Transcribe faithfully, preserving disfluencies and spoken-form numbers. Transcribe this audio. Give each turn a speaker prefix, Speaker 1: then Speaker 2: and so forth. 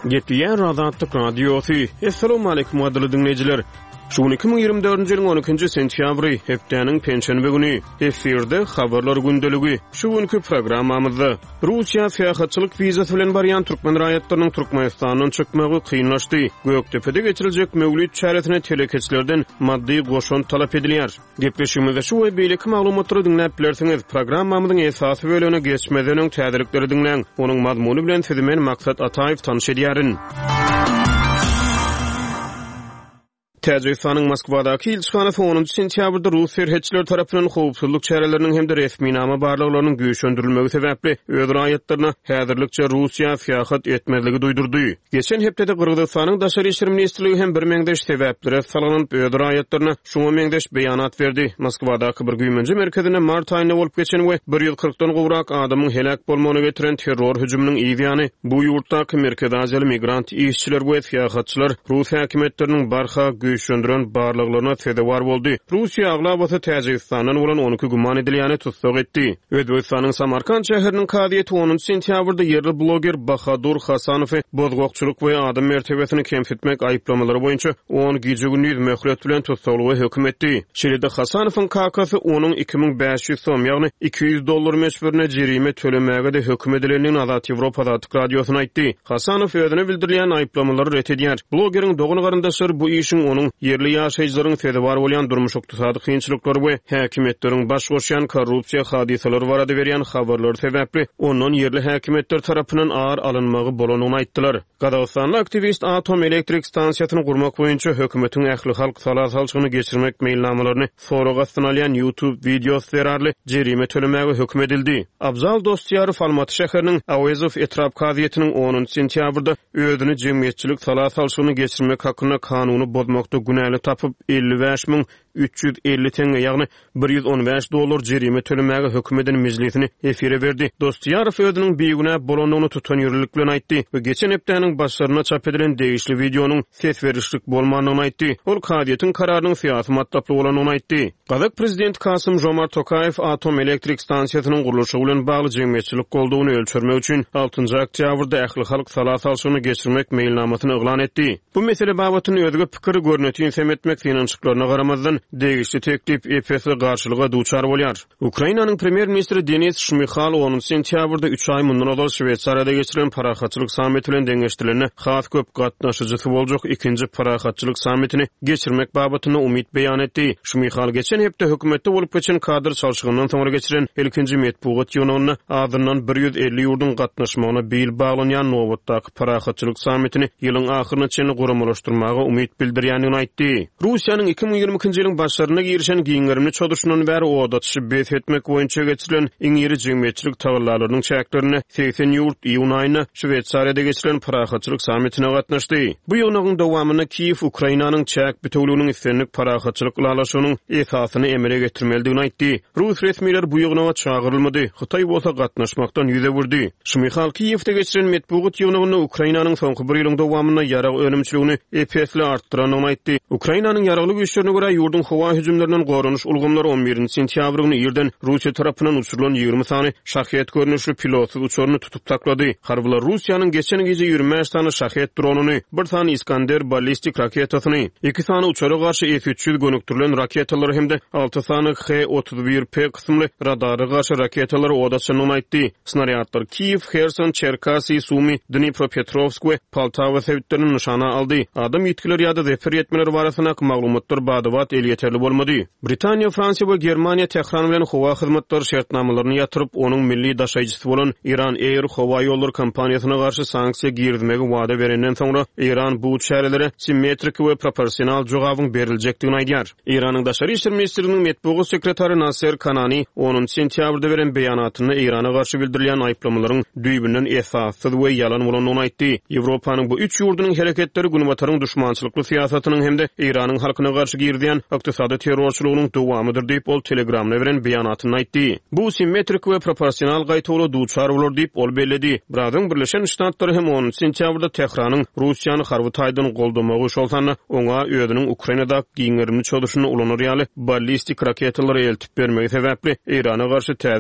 Speaker 1: Getdiýär Azatlyk radiosu. Assalamu alaykum adly dinleyijiler. Şu iki bin ýygrimi dördünji ýylyň on ikinji sentýabry hepdeniň penşenbe güni efirde habarlar gündeligi. Şu günkü programmamyzda Russiýa syýasatçylyk wizasy bilen barýan türkmen raýatlarynyň Türkmenistanyň çykmagy kynlaşdy. Göktepe'de geçiriljek mevlüt çäretine telekeçlerden maddi goşun talap edilýär. Gepleşigimizde şu we beýleki maglumatlary dinläp bilersiňiz. Programmamyzyň esasy bölügine geçmeden öň täzelikleri dinleň. Onuň mazmuny bilen sizi men Maksat Ataýew tanyş edýärin. Täjikistanyň Moskwadaky elçixanasy onunji sentýabrda Rus serhetçiler tarapyndan howpsuzlyk çäreleriniň hem de resminama barlyklarynyň güýçlendirilmegi sebäpli öz raýatlaryna häzirlikçe Russiýa syýasat etmezligi duýdurdy. Geçen hepdede Kyrgyzstanyň Daşary işler ministrligi hem bir meňdeş sebäplere salanyp öz raýatlaryna şoňa meňdeş beýanat berdi. Moskwadaky bir güýmenji merkezine mart aýynda bolup geçen we bir ýyl kyrkdan gowrak adamyň helak bolmagyny getiren terror hüjüminiň ýygyany bu ýurtdaky Merkez Aziýaly migrant işçiler we syýasatçylar Rus häkimetleriniň barha güýçlendiren barlyklaryna sebäp boldy. Russiýa aglabasy Täjikistanyň bolan on iki guman edilýäni tutsak etdi. Özbekistanyň Samarkand şäheriniň kadiýeti onunji sentýabrda yerli bloger Bahadur Hasanowy bozgokçuluk we adam mertebesini kemsitmek aýyplamalary boýunça on gije günüz möhlet bilen tutsaklygy hökm etdi. Şeýle Hasanowyň kakasy onuň iki bin beş ýüz soň, ýagny iki ýüz dollar meşberine jerime tölemäge de hökm edilenini Azat Ýewropa Azatlyk radiosyna aýtdy. Hasanow özüne bildirilýän aýyplamalary ret edýär. Blogeriň dogany garyndaşlary bu işiň onuň yerli ýaşaýjylaryň sebäp bolýan durmuşyk tusady kynçylyklary we häkimetleriň baş goşýan korrupsiýa hadiseleri barada berýän habarlar sebäpli onuň yerli häkimetler tarapyndan ağır alınmagy bolanyny aýtdylar. Gadastanly aktivist atom elektrik stansiýasyny gurmak boýunça hökümetiň ähli halk salasalçygyny geçirmek meýilnamalaryny soraga synalýan YouTube videosy berarly jerime tölemäge hökm edildi. Abzal Dostýarow Almaty şäheriniň Awezow etrap kadiýetiniň onunji sentýabrda özüni jemgyýetçilik salasalçygyny geçirmek hakyna kanuny bozmakda günäli tapyp elli beş min üç yüz elli teňe, ýagny bir ýüz on beş dollar jerime tölemäge hökm eden mejlisini efire berdi. Dostýarow özüniň beýgünä bolanyny tutan ýürürlik bilen aýtdy we geçen hepdeniň başlaryna çap edilen degişli videonyň ses berişlik bolmanyny aýtdy. Ol kadiýetiň kararynyň syýasy matdaply bolanyny aýtdy. Gazak prezident Kasym Jomart Tokayew atom elektrik stansiýasynyň gurulşy bilen bagly jemgyýetçilik goldugyny ölçermek üçin altynji oktýabrda ähli halk salasalçygyny geçirmek meýilnamasyny eglan etdi. Bu mesele babatyny özüge pikir görnetýän semetmek finançyklaryna garamazdan degişli teklip E P S garşylyga duçar bolýar. Ukrainanyň premier ministri Denis Shmyhal onunji sentýabrda üç ay mundan ozal Şwetsariýada geçirilen parahatçylyk sammiti bilen deňeşdirilene has köp gatnaşyjysy boljak ikinji parahatçylyk sammitini geçirmek babatyna umyt beýan etdi. Shmyhal geçen hepde hökümetde bolup geçen kadr çalşygynyň soňra geçiren ilkinji medpugat ýygynyny adından bir ýüz elli ýurdun gatnaşmagyna beýil baglanýan Nowotdaky parahatçylyk sammitini ýylyň ahyryna çenli guramalaşdyrmaga umyt bildirýänini aýtdy. Russiýanyň iki bin ýygrimi ikinji ýylyň başlaryna girişen giňerimli çodurşundan bäri odatyşy bet etmek boýunça geçirilen iň ýeri jemgyýetçilik tagyrlarynyň çäklerini seksen ýurt iýun aýyna Şwetsariýada geçirilen parahatçylyk sammitine gatnaşdy. Bu ýygynyň dowamyna Kiýew Ukrainanyň çäk bütewliginiň islenlik parahatçylyk ulalaşygynyň esasyny emele getirmeligini aýtdy. Rus resmiýetleri bu ýygyna çagyrylmady. Hytaý bolsa gatnaşmakdan ýüze burdy. Shmyhal Kiýewde geçirilen medpugat ýygynyny Ukrainanyň soňky bir ýylyň dowamyna ýarag önümçiligini E P S-le artdyranyny aýtdy. Ukrainanyň ýaraglyk güýçlerine görä ýurdun howa hüjümlerinden gorunuş ulgamlary on birinji sentýabr güni ýerden Russiýa tarapyndan uçurulan ýygrimi sany şahyet görnüşli pilotsuz uçuryny tutup taklady. Harbylar Russiýanyň geçen gece ýigirme beş tane şahyet dronuny, bir tane Iskander ballistik raketasyny, iki tane uçara garşy S üç yüz gönükdirilen raketalary hemde alty tane H otuz bir P kysymly radary garşy raketalary odaşynyny aýtdy. Snaryadlar Kiýew, Kherson, Cherkasy, Sumy, Dnipropetrovsk we Poltava şäherlerini nişana aldy. Adam ýetkileri ýa-da zefer etmeleri barasyna maglumatlar badybat el ýeterli bolmady. Britaniýa, Fransiýa we Germaniýa Tehran bilen howa hyzmatlary şertnamalaryny ýatyryp, onuň milli daşaýjysy bolan Iran Air howa ýolları kompaniýasyna garşy sanksiýa girmegi wada berenden soňra Iran bu çärelere simmetrik we proporsional jogabyň beriljekdigini aýdýar. Iranyň daşary işler ministrliginiň medpugat sekretary Nasser Kanani onunji sentýabrda beren beýanatyny Irana garşy bildirilýän aýyplamalaryň düýbünden esassız we ýalan bolanyny aýtdy. Ýewropanyň bu üç ýurdunyň hereketleri günbatyryň düşmançylykly syýasatynyň hemde Iranyň halkyna garşy girdiýän ykdysady terrorçylygynyň dowamydyr diýip ol telegramda beren beýanatyny aýtdy. Bu simmetrik we proporsional gaýtawly duçar bolar diýip ol belledi. Brazyl Birleşen Ştatlary hem onunji sentýabrda Tehranyň Russiýany harbytaýdan goldamagy şolsany oňa özüniň Ukrainada giňerimli çodurşyny ulanýar ýaly ballistik raketalary eltip bermegi sebäpli Irana garşy